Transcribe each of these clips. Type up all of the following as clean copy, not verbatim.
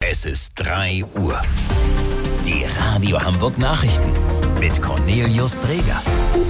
Es ist 3 Uhr. Die Radio Hamburg Nachrichten mit Cornelius Dreger.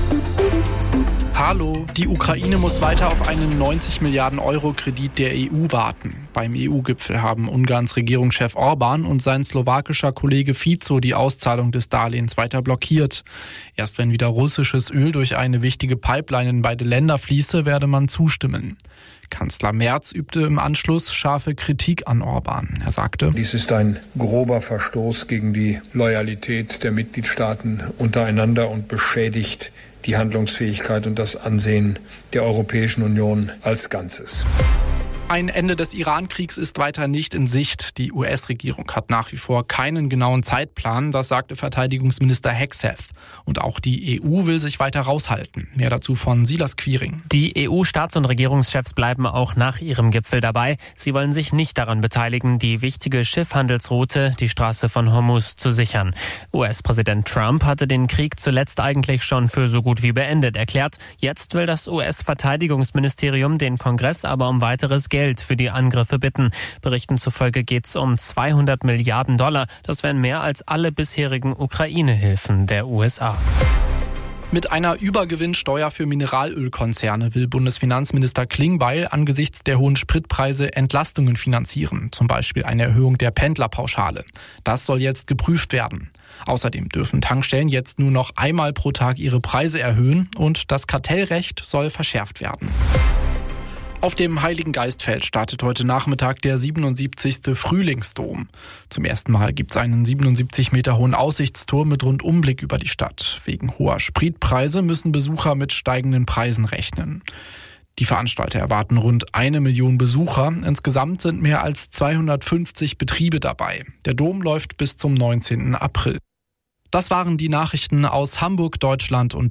Hallo, die Ukraine muss weiter auf einen 90 Milliarden Euro Kredit der EU warten. Beim EU-Gipfel haben Ungarns Regierungschef Orbán und sein slowakischer Kollege Fico die Auszahlung des Darlehens weiter blockiert. Erst wenn wieder russisches Öl durch eine wichtige Pipeline in beide Länder fließe, werde man zustimmen. Kanzler Merz übte im Anschluss scharfe Kritik an Orbán. Er sagte: Dies ist ein grober Verstoß gegen die Loyalität der Mitgliedstaaten untereinander und beschädigt die Handlungsfähigkeit und das Ansehen der Europäischen Union als Ganzes. Ein Ende des Iran-Kriegs ist weiter nicht in Sicht. Die US-Regierung hat nach wie vor keinen genauen Zeitplan, das sagte Verteidigungsminister Hegseth. Und auch die EU will sich weiter raushalten. Mehr dazu von Silas Quiring. Die EU-Staats- und Regierungschefs bleiben auch nach ihrem Gipfel dabei. Sie wollen sich nicht daran beteiligen, die wichtige Schiffhandelsroute, die Straße von Hormuz, zu sichern. US-Präsident Trump hatte den Krieg zuletzt eigentlich schon für so gut wie beendet erklärt. Jetzt will das US-Verteidigungsministerium den Kongress aber um weiteres Geld für die Angriffe bitten. Berichten zufolge geht es um 200 Milliarden $. Das wären mehr als alle bisherigen Ukraine-Hilfen der USA. Mit einer Übergewinnsteuer für Mineralölkonzerne will Bundesfinanzminister Klingbeil angesichts der hohen Spritpreise Entlastungen finanzieren, zum Beispiel eine Erhöhung der Pendlerpauschale. Das soll jetzt geprüft werden. Außerdem dürfen Tankstellen jetzt nur noch einmal pro Tag ihre Preise erhöhen und das Kartellrecht soll verschärft werden. Auf dem Heiligen Geistfeld startet heute Nachmittag der 77. Frühlingsdom. Zum ersten Mal gibt es einen 77 Meter hohen Aussichtsturm mit Rundumblick über die Stadt. Wegen hoher Spritpreise müssen Besucher mit steigenden Preisen rechnen. Die Veranstalter erwarten rund 1 Million Besucher. Insgesamt sind mehr als 250 Betriebe dabei. Der Dom läuft bis zum 19. April. Das waren die Nachrichten aus Hamburg, Deutschland und